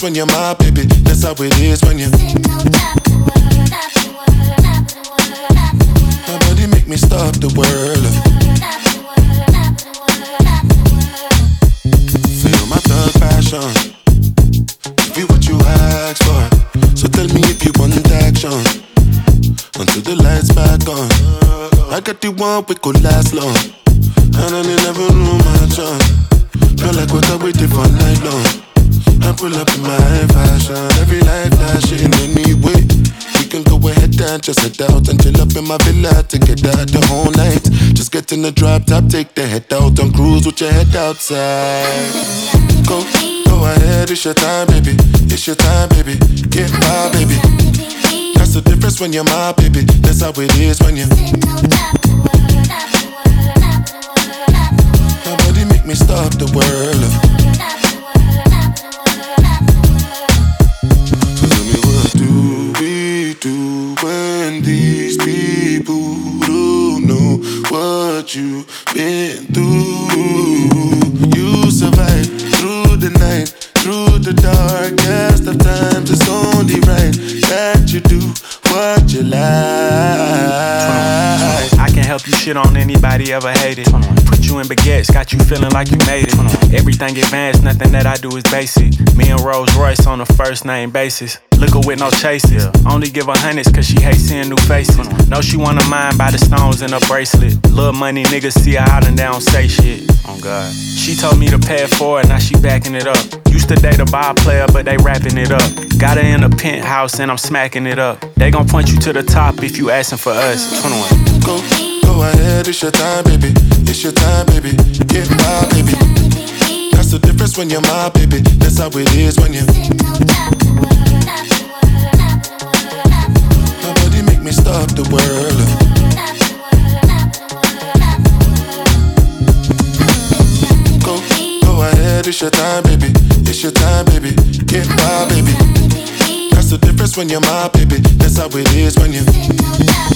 when you're my baby. That's how it is when you. My body make me stop the world. Feel my thug passion. Give you what you ask for. So tell me if you want action. Until the lights back on. I got the one we could last long. And I never knew my chance. Feel like what I waited for night long. I pull up in my fashion. Every light flashing anyway. We can go ahead and just head out and chill up in my villa to get out the whole night. Just get in the drop top, take the head out and cruise with your head outside. Go ahead, it's your time, baby. It's your time, baby. Get my baby. That's the difference when you're my baby. That's how it is when you. My body make me stop the world. So tell me, what do we do when these people don't know what you've been through? You survive through the night, through the darkest of times. It's only right that you do what you like. I can help you shit on anybody ever hated. Put you in baguettes, got you feeling like you made it. Everything advanced, nothing that I do is basic. Me and Rolls Royce on a first name basis. Liquor with no chases. Only give her hundreds cause she hates seeing new faces. Know she wanna mind by the stones in her bracelet. Little money niggas see her out and they don't say shit. Oh God. She told me to pay it forward, now she backing it up. Used to date a ball player, but they wrapping it up. Got her in a penthouse and I'm smacking it up. They gon' point you to the top if you asking for us. 21. Go ahead, it's your time, baby. It's your time, baby. Get my baby. That's the difference when you're my baby. That's how it is when you. My body make me stop the world. Go ahead, it's your time, baby. It's your time, baby. Get my baby. That's the difference when you're my baby. That's how it is when you.